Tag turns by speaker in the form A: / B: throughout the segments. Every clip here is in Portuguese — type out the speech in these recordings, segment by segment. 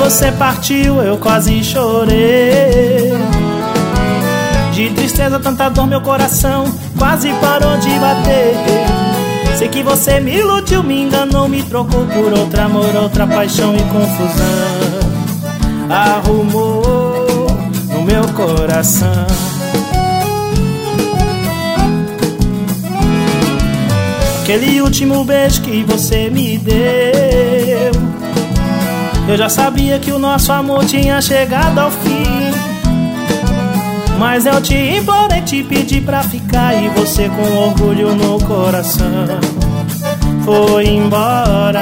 A: você partiu eu quase chorei. De tristeza, tanta dor, meu coração quase parou de bater. Sei que você me iludiu, me enganou, me trocou por outro amor, outra paixão e confusão arrumou no meu coração. Aquele último beijo que você me deu, eu já sabia que o nosso amor tinha chegado ao fim. Mas eu te implorei, te pedi pra ficar, e você com orgulho no coração foi embora.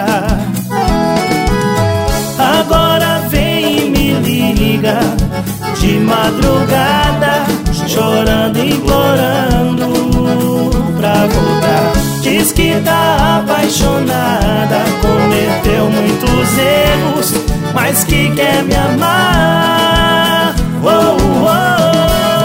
A: Agora vem e me liga de madrugada, chorando, implorando pra voltar. Diz que tá apaixonada, cometeu muitos erros, mas que quer me amar. Oh, oh.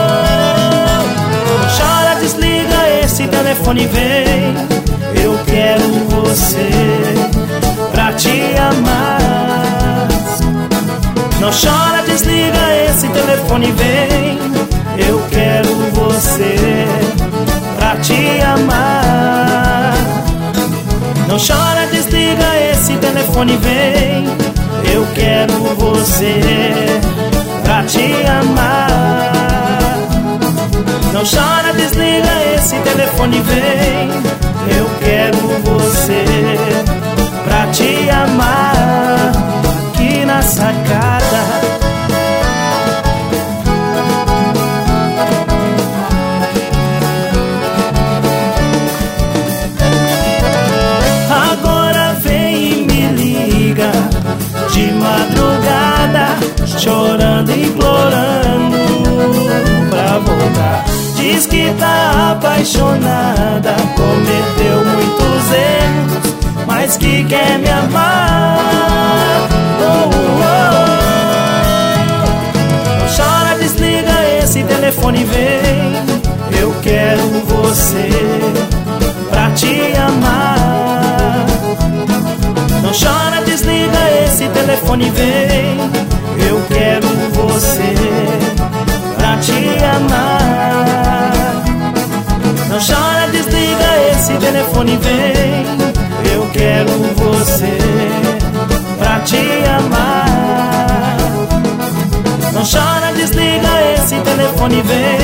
A: Chora, desliga esse telefone, vem. Eu quero você pra te amar. Não chora, desliga esse telefone, vem. Eu quero você pra te amar. Não chora, desliga esse telefone, vem. Eu quero você pra te amar. Não chora, desliga esse telefone, vem. Eu quero você pra te amar. Aqui na sacada. De madrugada, chorando, implorando pra voltar. Diz que tá apaixonada, cometeu muitos erros, mas que quer me amar. Oh, oh. Chora, desliga esse telefone, vem. Eu quero você pra te amar. Não chora, desliga esse telefone, vem. Eu quero você pra te amar. Não chora, desliga esse telefone, vem. Eu quero você pra te amar. Não chora, desliga esse telefone, vem.